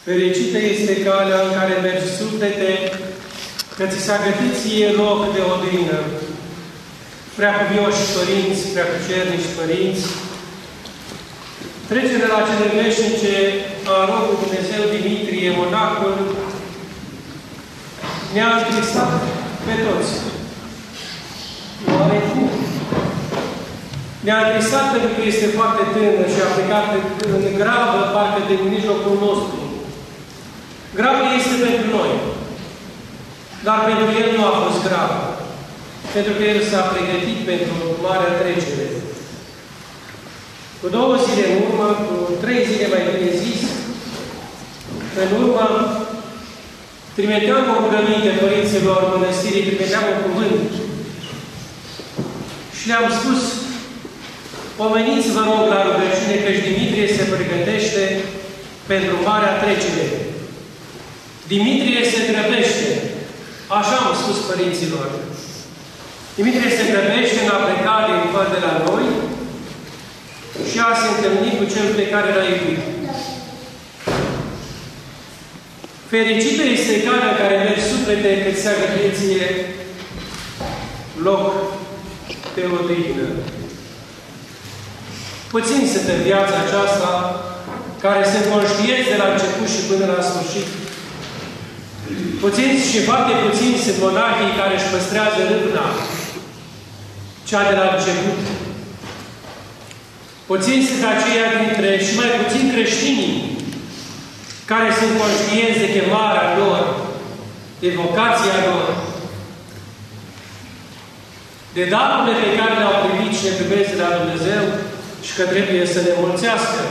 Fericită este calea în care mergi suflete, că ți s-a gătit ție loc de odihnă. Preacuvioși părinți, preacucernici părinți, trecere la cele veșnice a rogul Dumnezeu Dimitrie, monacul, ne-a întristat pe toți. Oare cum? Ne-a întristat pentru că este foarte tânăr și a plecat în gravă, parcă de în mijlocul nostru. Gravă este pentru noi, dar pentru el nu a fost gravă, pentru că el s-a pregătit pentru marea trecere. Cu 2 zile în urmă, cu 3 zile mai bine zis, în urmă, trimiteam o rugăminte părinților mănăstirii, trimiteam un cuvânt și le-am spus: pomeniți, vă rog, la rugăciune, căci Dimitrie se pregătește pentru marea trecere. Dimitrie se grăbește. Așa am spus părinților. Dimitrie se grăbește în a pleca din fără de la noi și a se întâlni cu cel pe care l-a iubit. Fericită este calea în care mergi suflete, că ți-a găsit ție loc de odihnă. Puțini sunt în viața aceasta care sunt conștienți de la început și până la sfârșit. Puțini și foarte puțini sunt monahii care își păstrează râvna, cea de la început. Puțini sunt aceia dintre și mai puțin creștinii care sunt conștienți de chemarea lor, de vocația lor, de darurile pe care le-au primit și le primesc de la Dumnezeu și că trebuie să le mulțească.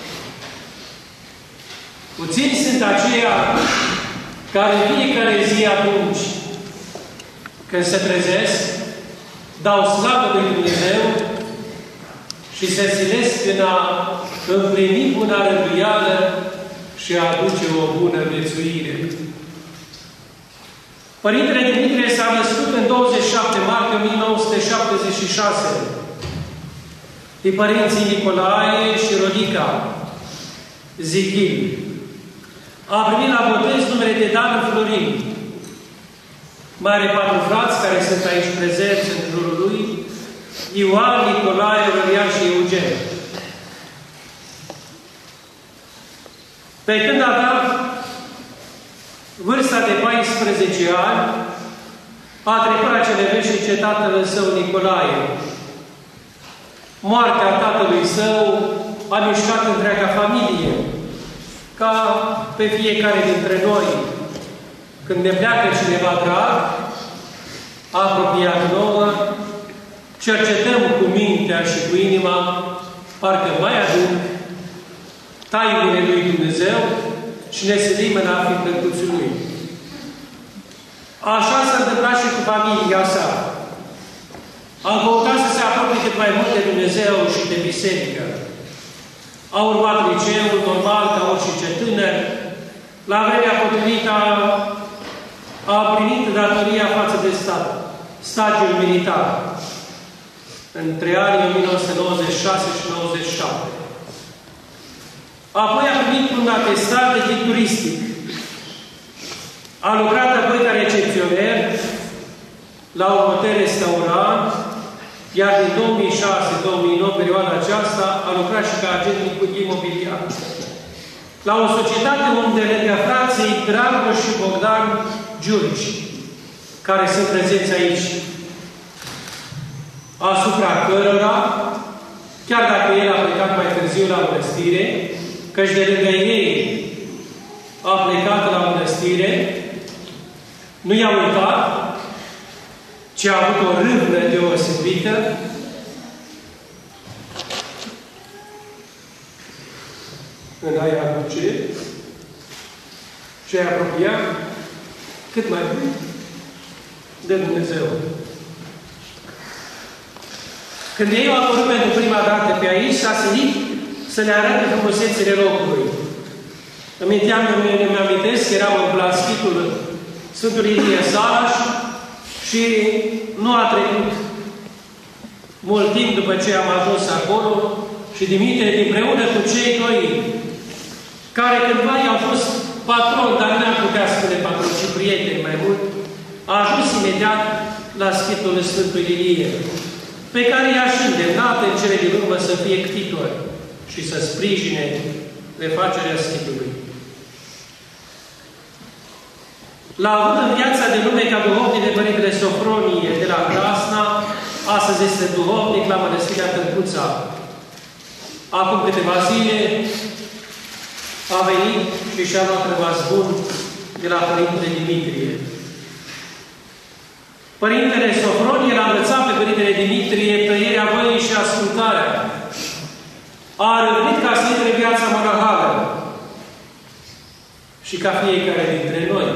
Puțini sunt aceia care fiecare zi atunci când se trezesc, dau slavă lui Dumnezeu și se silesc în a împlini buna rânduială și a aduce o bună viețuire. Părintele Dimitrie s-a născut în 27 martie 1976 de părinții Nicolae și Rodica Zichil. A primit la botez numele de Dan Florin. Mai are 4 frați care sunt aici prezenți în jurul lui: Ioan, Nicolae, Aurelian și Eugen. Pe când avea vârsta de 14 ani, a trecut la cele veșnice tatăl său Nicolae. Moartea tatălui său a mișcat întreaga familie, ca pe fiecare dintre noi. Când ne pleacă cineva drag, apropiat nouă, cercetăm cu mintea și cu inima, parcă mai adânc, tainele lui Dumnezeu și ne silim în a fi plăcuții Lui. Așa s-a întâmplat și cu familia sa. Am căutat să se apropie cât mai mult de Dumnezeu și de biserică. A urmat liceul normal, ca orice tânăr. La vremea potrivită a primit datoria față de stat, stagiul militar, între anii 1996 și 1997. Apoi a primit un atestat de tip turistic. A lucrat apoi ca recepționer la un hotel restaurant, iar din 2006-2009, perioada aceasta, a lucrat și ca agent imobiliar. La o societate unde lângă frații Dragoș și Bogdan Giurgi, care sunt prezenți aici, asupra cărora, chiar dacă el a plecat mai târziu la mănăstire, căci de lângă ei a plecat la mănăstire, nu i-a uitat, ci a avut o râvnă deosebită în a-i aduce și a-i apropia cât mai mult de Dumnezeu. Când ei au apărut pentru prima dată pe aici, s-a silit să le arate frumusețile locului. Îmi amintesc că eram în Blaschitul Sfântul Ilie Salaș și nu a trecut mult timp după ce am ajuns acolo și Dimitrie, împreună cu cei doi care cândva i-au fost patron, dar n-am putea spune patron, ci prieten mai mult, a ajuns imediat la schitul Sfântului Ilie, pe care i-aș îndemnat în cele din urmă să fie ctitor și să sprijine refacerea schitului. L-a avut în viața de lume ca duhovnic de Părintele Sofronie de la Crasna, astăzi este duhovnic la Mănăstirea Târguța. Acum câteva zile a venit și și-a luat rămas bun de la Părintele Dimitrie. Părintele Sofronie l-a învățat pe Părintele Dimitrie tăierea voii și ascultarea. A răbdit ca să intre viața monahală și ca fiecare dintre noi.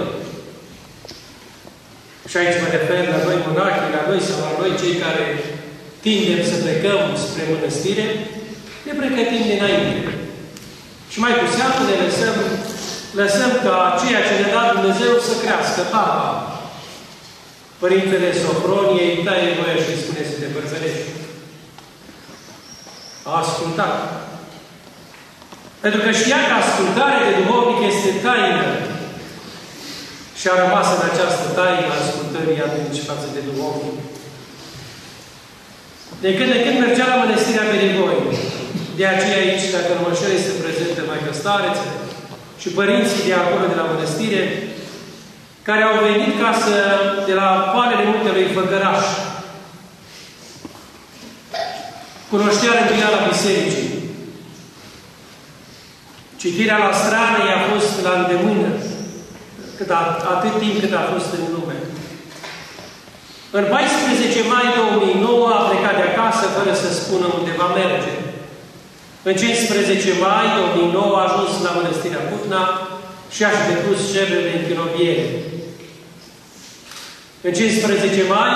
Și aici mă refer la noi monachi, la noi sau la noi cei care tindem să plecăm spre mănăstire, ne pregătim dinainte. Și mai cu seamă ne lăsăm ca ceea ce ne-a dat Dumnezeu să crească tapa. Părintele Sofronie îi taie voia și îi spune să te părțărești. A ascultat. Pentru că știa că ascultarea de duhovnic este taină. Și a rămas în această taină ascultării atunci față de duhovnic. De când mergea la Mănăstirea Berigoi, de aceea aici, dacă Rămășel este prezentă Maică Stareță și părinții de acolo, de la Mănăstire, care au venit ca să, de la poalele muntelui Făgăraș, cunoștea rânduiala bisericii. Citirea la strană i-a fost la îndemână, atât timp cât a fost în lume. În 14 mai 2009 a plecat de acasă fără să spună unde va merge. În 15 mai 2009 a ajuns la Mănăstirea Putna și a-și depus cererile în chiroviere. În 15 mai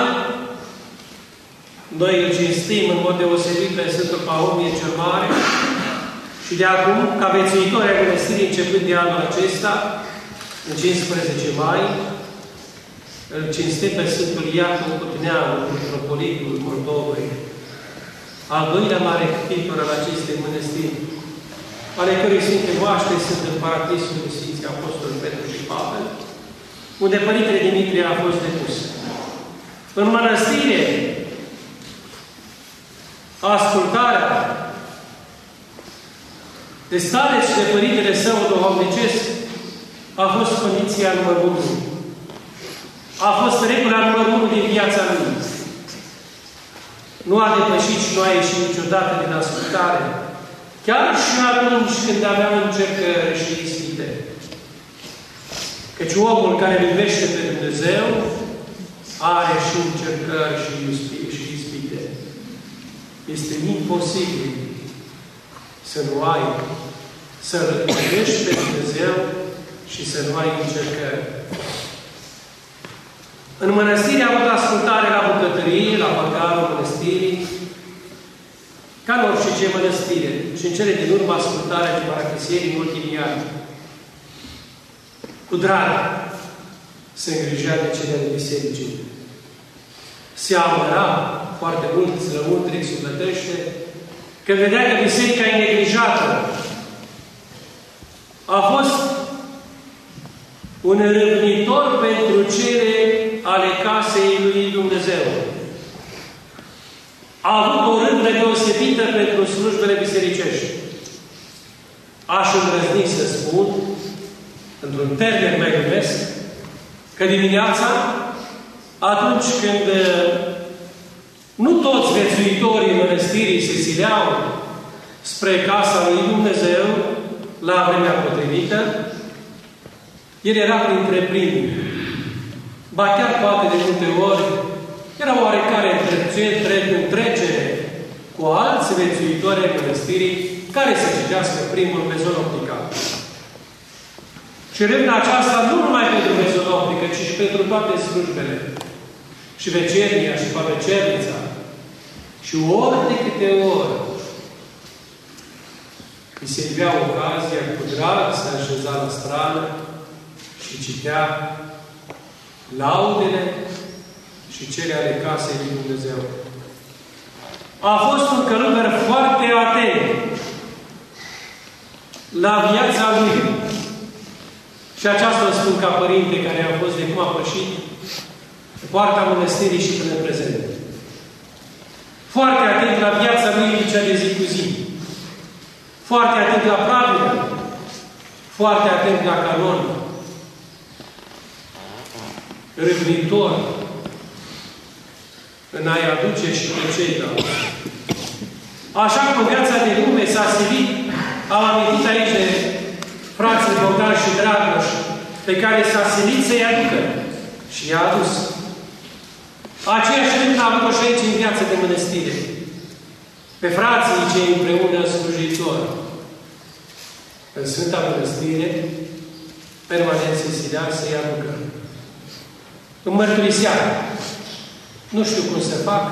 noi îl cinstim în mod deosebit pe Sfântul Pahomie cel Mare și de acum, ca vețuitori ai Mănăstirii, începând de anul acesta, în 15 mai, îl cinstim pe Sfântul Iacov Cutneanu, metropolitul Moldovei, al doilea mare ctitor al acestei mănăstiri, ale cărui Sfinte Moaște sunt în Paradisul de Sfinții Apostoli Petru și Pavel, unde Părintele Dimitrie a fost depus. În mănăstire, ascultarea de stare și de Părintele Său duhovnicesc a fost condiția numărul 1. A fost regula numărul 1 din viața lui. Nu a depășit și nu a ieșit niciodată din ascultare. Chiar și atunci când aveam încercări și ispite. Căci omul care iubește pe Dumnezeu are și încercări și ispite. Este imposibil să nu ai, să-L iubești pe Dumnezeu și să nu ai încercări. În mănăstire a avut ascultare la bucătărie, la păcarul mănăstirii, ca în orice ce mănăstire. Și în cele din urmă ascultarea de paraclisierii în ultimii ani. Cu drag se îngrijea de cele ale bisericii. Se amăra foarte mult, slământric, sufletește, că vedea că biserica e neglijată. A fost un râvnitor pentru cele ale casei lui Dumnezeu. A avut o râvnă deosebită pentru slujbele bisericești. Aș îndrăzni să spun, într-un termen mai numesc, că dimineața, atunci când nu toți vețuitorii mănăstirii se sileau spre casa lui Dumnezeu la vremea potrivită, el era printre primii. Ba chiar poate de multe ori era oarecare întrecere cu alți vețuitori ai mănăstirii care să citească primul mezonoptica. Și râvna aceasta nu numai pentru mezonoptică, ci și pentru toate slujbele. Și vecernia și pavecernița. Și ori de câte ori îi se ivea ocazia cu drag să așeza la strană și citea laudele și cele ale casei lui Dumnezeu. A fost un călugăr foarte atent la viața lui. Și aceasta o spun ca părinte care a fost de cum a pășit poarta mănăstirii și până în prezent. Foarte atent la viața lui cea de zi cu zi. Foarte atent la pravile. Foarte atent la canon. Râvnitor în a-i aduce și pe ceilalți. Așa cum viața de lume s-a silit, am amintit aici de frații Bogdan și Dragoș, pe care s-a silit să-i aducă. Și i-a adus. Aceeași rând a avut-o și aici în viață de mănăstire. Pe frații cei împreună slujitori. În Sfânta Mănăstire, permanent se silea să-i aducă. În mărturiseară. Nu știu cum să fac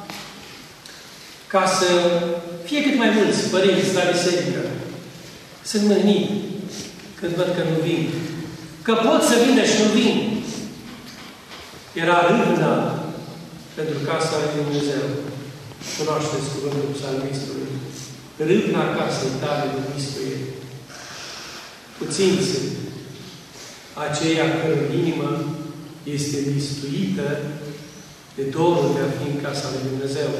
ca să fie cât mai mulți părinți la biserică. Sunt mâhnit când văd că nu vin. Că pot să vină și nu vin. Era râvna pentru casa lui Dumnezeu. Cunoașteți cuvântul psalmistului. Râvna casei tale de mistuie. Puțini sunt aceia căror inimă este mistuită de dorul de a fi în casa lui Dumnezeu.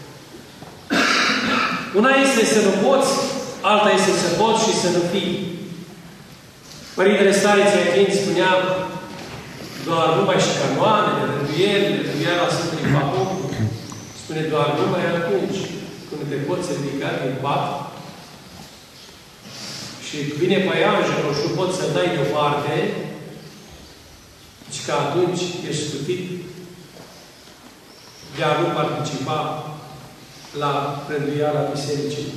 Una este să nu poți, alta este să poți și să nu fii. Părintele Stariță Echini spunea doar numai și canoanele, rânduierile, rânduiala Sfântului Pahom, spune doar numai atunci când te poți ridica din pat și vine păianjenul și nu poți să dai deoparte, deci că atunci ești scutit de a nu participa la rânduiala bisericii.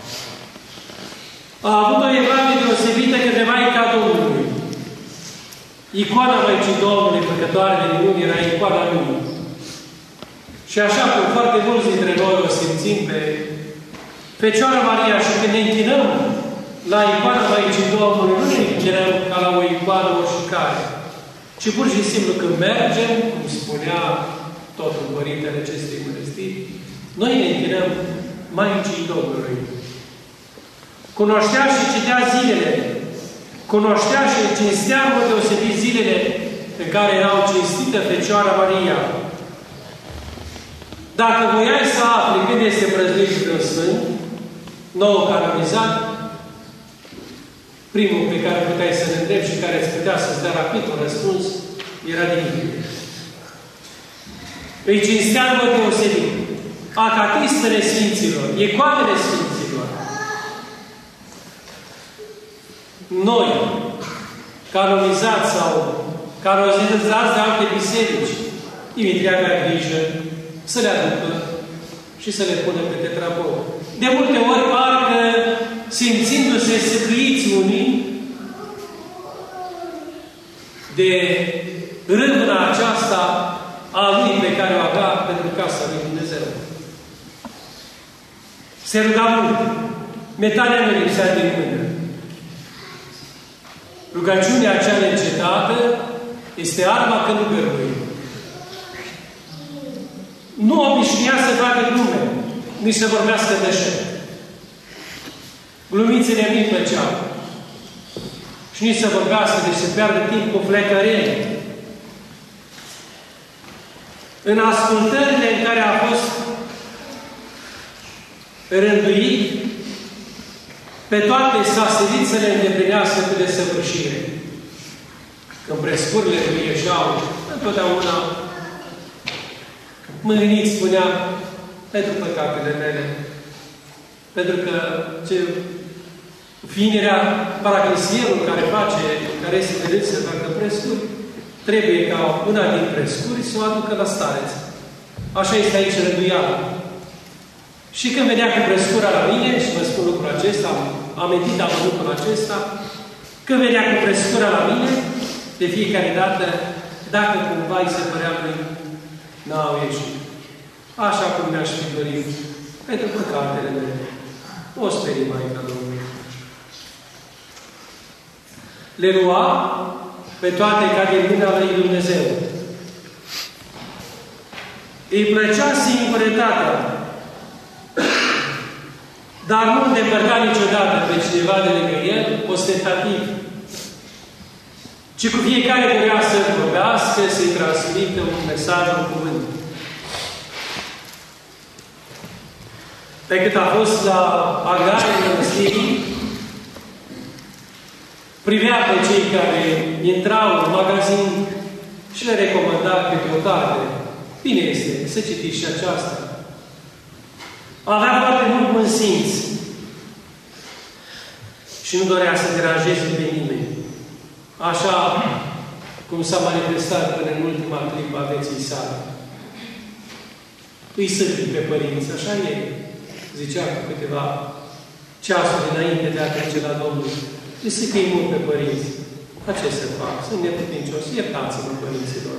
A avut o evlavie deosebită către Maica Domnului. Icoana Maicii Domnului, Făcătoare de minuni, era icoana lui. Și așa cum foarte mulți dintre noi o simțim pe Fecioara Maria și când ne închinăm la icoana Maicii Domnului, nu ne închinăm ca la o icoană oricare, ci pur și simplu când mergem, cum spunea totul Părintele acestei mănăstiri, noi ne închinăm Maicii Domnului. Cunoștea și citea zilele. Cunoștea și cinstea în mod deosebit zilele în care erau cinstită Fecioara Maria. Dacă voiai să afli când este prăznuit un Sfânt, nou canonizat, primul pe care puteai să-l întrebi și care îți putea să-ți dea rapid un răspuns, era Dimitrie. Îi cinstea în mod deosebit. Acatistele Sfinților, icoanele Sfinților. Noi, canonizați sau canonizați de alte biserici, Dimitrie avea grijă să le aducă și să le pună pe tetrapou. De multe ori, parcă simțindu-se săcâiți unii de râvna aceasta a lui pe care o avea pentru casa lui Dumnezeu. Se ruga mult. Metania nu lipsea din mână. Rugăciunea acea neîncetată este arma călugărului. Nu obișnuia să facă glume, nici să vorbească deșert. Glumițele nu-i plăceau. Și nici să vorbească, deci să piardă timp cu flecărele. În ascultările în care a fost rânduit, pe toate s-a silit să le îndeplinească cu desăvârșire. Când prescurile lui ieșeau, întotdeauna mâhnit spunea, pentru păcatele mele, pentru că fiinerea paraclisierul care este venit să facă prescuri, trebuie ca una din prescuri să o aducă la stareț. Așa este aici rânduiala. Și când venea cu prescura la mine, și vă spun lucrul acesta, am amintit lucrul acesta, când venea cu prescura la mine, de fiecare dată, dacă cumva îi se părea lui, n-au ieșit. Așa cum mi-aș fi dorit, pentru păcatele mele. O sperii Maica Domnului. Le lua pe toate ca din mâna lui Dumnezeu. Îi plăcea singurătatea, dar nu îndepărta niciodată pe cineva de lângă el, ostentativ. ci cu fiecare dorea să vorbească, să-i transmită un mesaj, un cuvânt. Pe cât a fost la agrarele mănăstirii, privea pe cei care intrau în magazin și le recomanda câte o carte. Bine este să citiți și aceasta. Avea foarte mult bun simț și nu dorea să deranjeze pe nimeni. Așa cum s-a manifestat până în ultima clipă a vieții sale. Îi sârbi pe părinți, așa e. Zicea cu câteva ceasuri înainte de a trece la Domnul. Îi sârbi mult pe părinți. La ce se fac? Sunt neputincioși. Iertați-mă, părinților.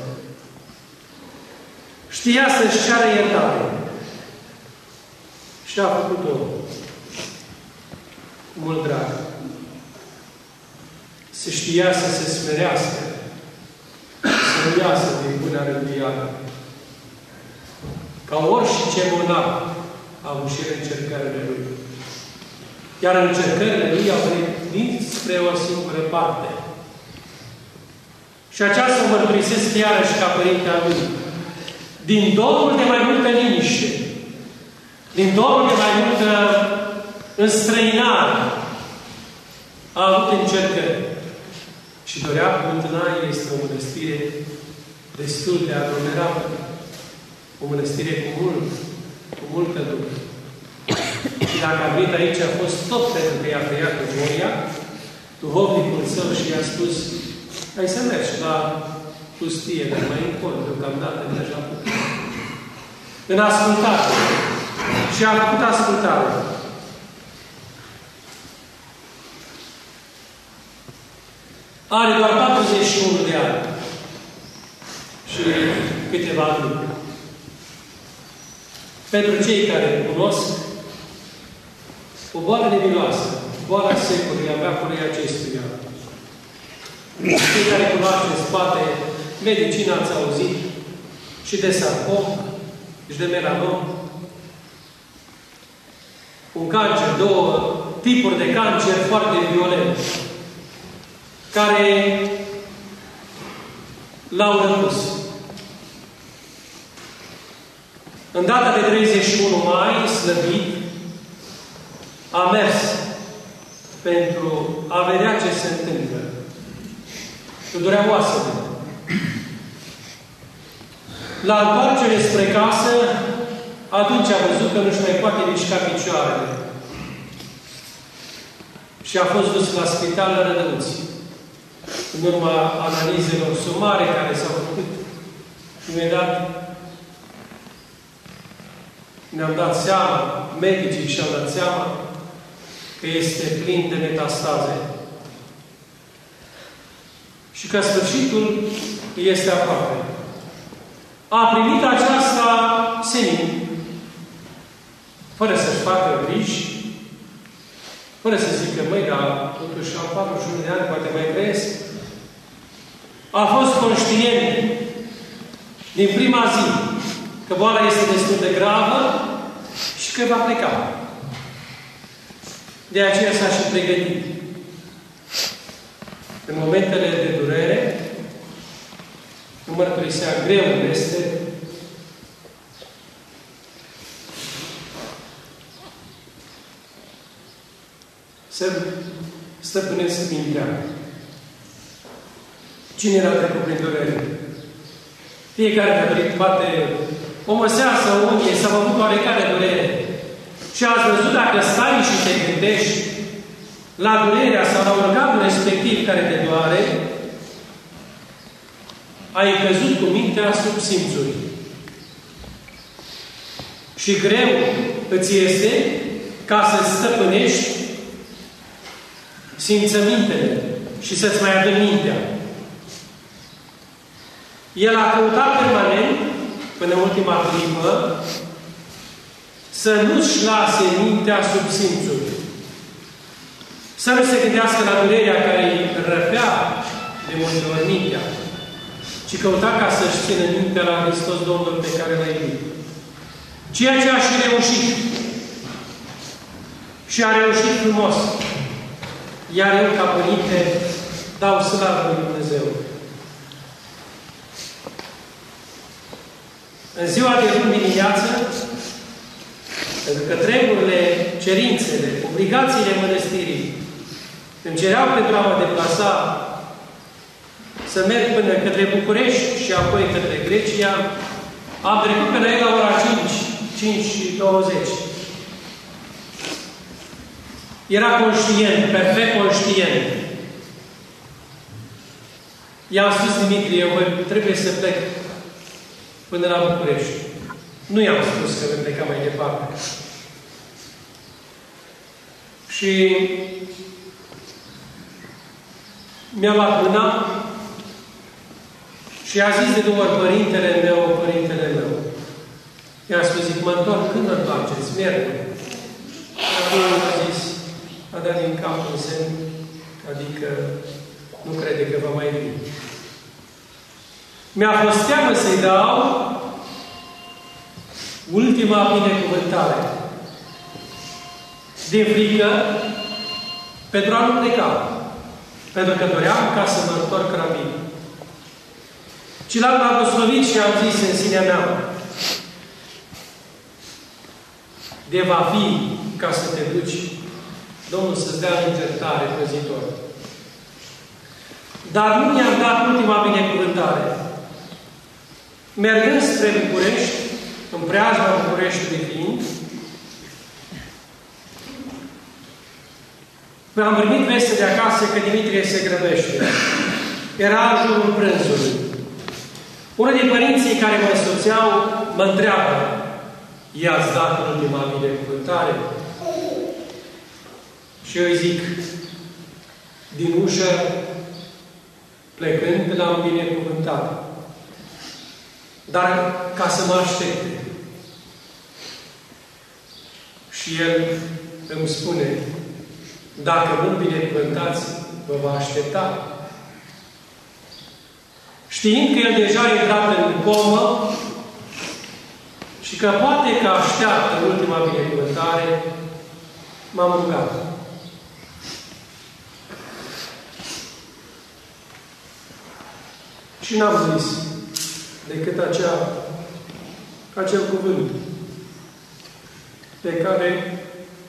Știa să-și ceară iertare. Și a făcut-o cu mult drag. Se știa să se smerească, să nu iasă din până rânduială. Ca orice bolnav a avut și încercările lui. Iar încercările lui au venit spre o singură parte. Și aceasta o mărturisesc iarăși ca părintea lui. Din dorul de mai multă liniște, din dorul de mai multă înstrăinare, a avut încercări. Și dorea Cântănaie este o mănăstire destul de aglomerată. O mănăstire cu multă lume. Și dacă a venit aici, a fost tot pentru că i-a tăiat cu Moria, duhovnicul său și i-a spus, hai să mergi la pustie, dar mai încolo, deocamdată, mergi la putere. În ascultare. Și a făcut ascultare. Are doar 41 de ani. Și câteva luni. Pentru cei care îl cunosc, o boală nebuloasă, boala secului, avea curei acestuia. Cei care cunoaște în spate, medicina ați auzit, și de sarcom, și de melanom. Un cancer, două tipuri de cancer foarte violent, care l-au răpus. În data de 31 mai, slăbit, a mers pentru a vedea ce se întâmplă. Îl durea oasele. La întoarcere spre casă, atunci a văzut că nu-și mai poate mișca picioarele. Și a fost dus la spital la Rădăuți. În urma analizelor sumare care s-au făcut, imediat ne-am dat seama, medicii și-au dat seama, că este plin de metastaze. Și că sfârșitul este aproape. A primit aceasta senin, fără să-și facă griji, fără să zică, măi, dar totuși am 41 de ani, poate mai trăiesc. A fost conștient din prima zi că boala este destul de gravă și că va pleca. De aceea s-a și pregătit. În momentele de durere, nu mărturisea greu este, să stăpânesc mintea. Cine era trecut prin durere? Fiecare a dorit poate o măseasă, o unie, s-a făcut oarecare durere. Și ați văzut dacă stai și te gândești la durerea sau la organul respectiv care te doare, ai căzut cu mintea sub simțuri. Și greu îți este ca să stăpânești simțămintele și să-ți mai aduni mintea. El a căutat permanent, până în ultima clipă, să nu-și lase mintea sub simțuri. Să nu se gândească la durerea care îi răpea de multe ori mintea, ci căuta ca să-și țină mintea la Hristos Domnul pe care l-a iubit. Ceea ce a și reușit. Și a reușit frumos. Iar eu, ca părinte, dau slavă lui Dumnezeu. În ziua de luni dimineață, pentru că treburile, cerințele, obligațiile mănăstirii îmi cereau pentru a mă deplasa să merg până către București și apoi către Grecia, am trecut pe la ei la ora 5:20. Era conștient, perfect conștient. I-am spus Dimitrie, eu trebuie să plec până la București. Nu i-am spus că voi pleca mai departe. Și mi-a luat mâna și a zis de 2 ori, părintele meu. I-am spus, zic, mă întorc, când mă întoarceți? Miercuri. A zis, a dat din cap un semn, adică nu crede că va mai veni. Mi-a fost teamă să-i dau ultima binecuvântare. De frică, pentru a nu pleca. Pentru că doream ca să mă întorc rapid. Și l-am blagoslovit și am zis în sinea mea, de va fi ca să te duci, Domnul să-ți dea libertare păzitor. Dar nu mi-am dat ultima binecuvântare. Mergând spre București, în preajma Bucureștiului fiind, mi-am primit veste de acasă că Dimitrie se grăbește. Era în jurul prânzului. Unul din părinții care mă însoțeau mă întreabă, i-ați dat ultima binecuvântare? Și eu îi zic, din ușă, plecând, l-am binecuvântat. Dar ca să mă aștepte. Și el îmi spune, dacă nu binecuvântați, vă va aștepta. Știind că el deja a intrat în comă și că poate că așteaptă ultima binecuvântare, m-am rugat. Și n-am zis decât acel cuvânt pe care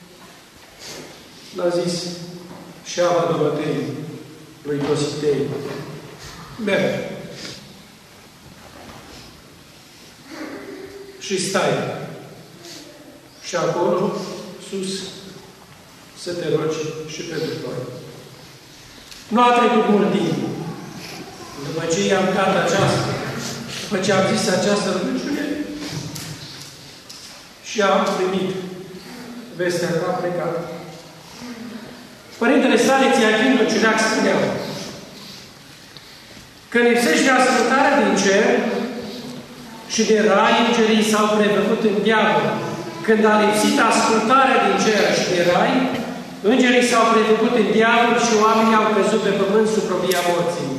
l-a zis Șeava Dorothei lui Dositei. Merg. Și stai. Și acolo, sus, să te rogi și pentru noi. Nu a trecut mult timp. După ce i-am dat aceasta, după ce am zis această rugăciune, și am primit vestea că a plecat. Părintele Staniție Achim Ciuleac spuneau că lipsește ascultarea din cer și de rai, îngerii s-au prevăcut în diavol. Când a lipsit ascultarea din cer și de rai, îngerii s-au prevăcut în diavol și oamenii au căzut pe pământ sub robia morții.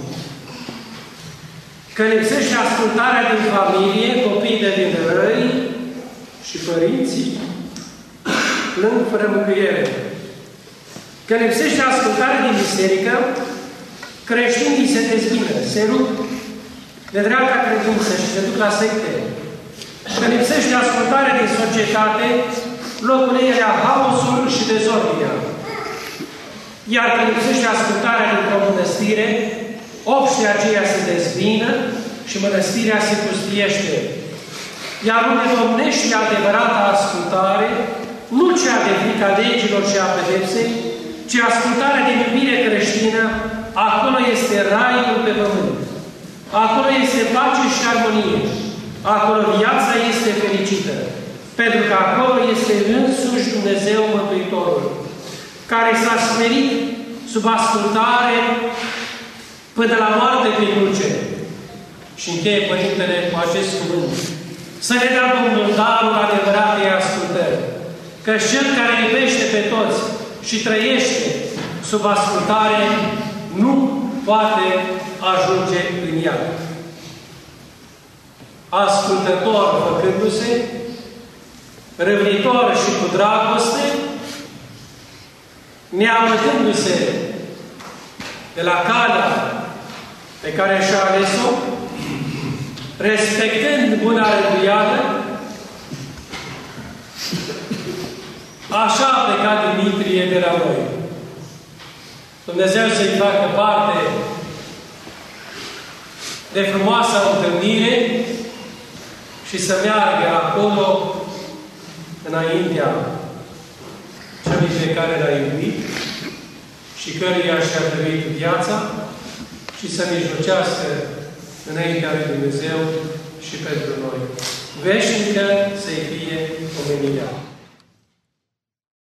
Că lipsește ascultarea din familie, copiii devin răi și părinții plâng fără mângâiere. Că lipsește ascultarea din biserică, creștinii se dezbină, se rup de dreapta credință și se duc la secte. Că lipsește ascultarea din societate, locul ei era haosul și dezordinea. Iar că lipsește ascultarea dintr-o mănăstire, obștii aceia se dezbină și mănăstirea se pustiește. Iar unde domnește adevărata ascultare, nu cea de frica legilor și a pedepsei, ci ascultarea de iubire creștină, acolo este raiul pe pământ. Acolo este pace și armonie. Acolo viața este fericită. Pentru că acolo este însuși Dumnezeu Mântuitorul, care s-a smerit sub ascultare până la moarte pe cruce. Și încheie Părintele cu acest cuvânt. Să ne dea Domnul darul adevăratei ascultări. Că cel care iubește pe toți și trăiește sub ascultare, nu poate ajunge în ea. Ascultător făcându-se, râvnitor și cu dragoste, neamătându-se de la calea pe care și-a ales-o, respectând buna rânduială, așa a plecat Dimitrie de la noi. Dumnezeu să-i facă parte de frumoasa întâlnire și să meargă acolo înaintea celui pe care l-a iubit și căruia și-a trăit viața și să mijlocească înaintea lui Dumnezeu și pentru noi. Veșnică să-i fie omenirea.